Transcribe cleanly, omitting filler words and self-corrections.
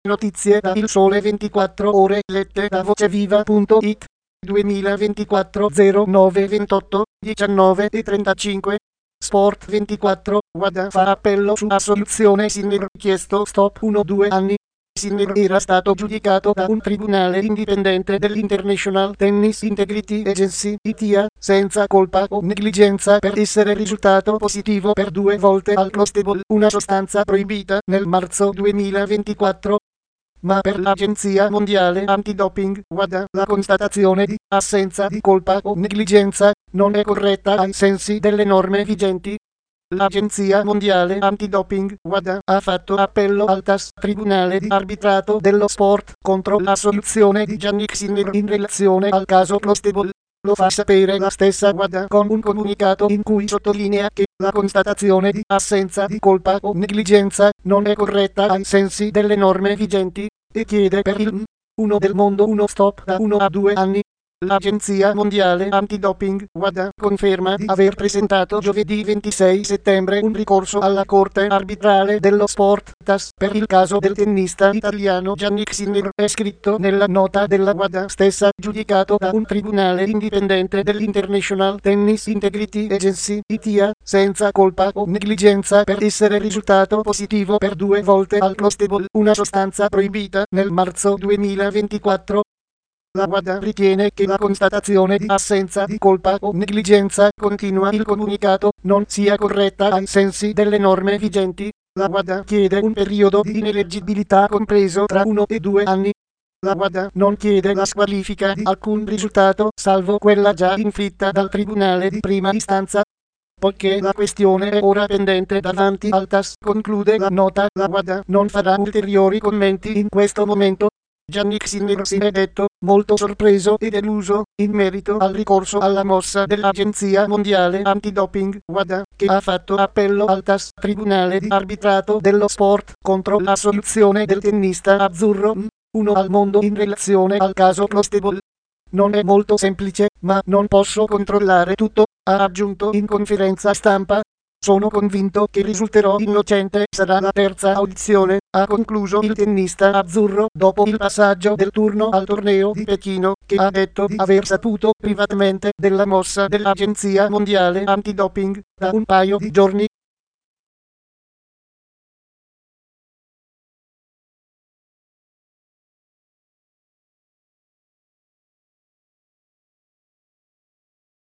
Notizie da Il Sole 24 Ore lette da voceviva.it 2024 09 28 19 e 35. Sport 24 Wada fa appello su assoluzione Sinner, chiesto stop 1-2 anni. Sinner era stato giudicato da un tribunale indipendente dell'International Tennis Integrity Agency (ITIA) senza colpa o negligenza per essere risultato positivo per 2 volte al clostebol, una sostanza proibita, nel marzo 2024. Ma per l'Agenzia Mondiale Antidoping WADA la constatazione di assenza di colpa o negligenza non è corretta ai sensi delle norme vigenti. L'Agenzia Mondiale Antidoping WADA ha fatto appello al TAS, Tribunale di Arbitrato dello Sport, contro la soluzione di Jannik Sinner in relazione al caso Clostebol. Lo fa sapere la stessa WADA con un comunicato in cui sottolinea che la constatazione di assenza di colpa o negligenza non è corretta ai sensi delle norme vigenti, e chiede per il 1 del mondo uno stop da 1 a 2 anni. L'Agenzia Mondiale Antidoping WADA conferma di aver presentato giovedì 26 settembre un ricorso alla Corte Arbitrale dello Sport TAS per il caso del tennista italiano Jannik Sinner. È scritto nella nota della WADA stessa, giudicato da un tribunale indipendente dell'International Tennis Integrity Agency (ITIA) senza colpa o negligenza per essere risultato positivo per 2 volte al clostebol, una sostanza proibita, nel marzo 2024. La WADA ritiene che la constatazione di assenza di colpa o negligenza, continua il comunicato, non sia corretta ai sensi delle norme vigenti. La WADA chiede un periodo di ineleggibilità compreso tra 1 e 2 anni. La WADA non chiede la squalifica di alcun risultato, salvo quella già inflitta dal Tribunale di prima istanza. Poiché la questione è ora pendente davanti al TAS, conclude la nota, la WADA non farà ulteriori commenti in questo momento. Jannik Sinner si è detto molto sorpreso e deluso in merito al ricorso alla mossa dell'Agenzia Mondiale Antidoping WADA, che ha fatto appello al TAS, Tribunale di Arbitrato dello Sport, contro la soluzione del tennista azzurro 1 al mondo in relazione al caso Clostebol. Non è molto semplice, ma non posso controllare tutto, ha aggiunto in conferenza stampa. Sono convinto che risulterò innocente, sarà la terza audizione, ha concluso il tennista azzurro dopo il passaggio del turno al torneo di Pechino, che ha detto di aver saputo privatamente della mossa dell'Agenzia Mondiale Antidoping da un paio di giorni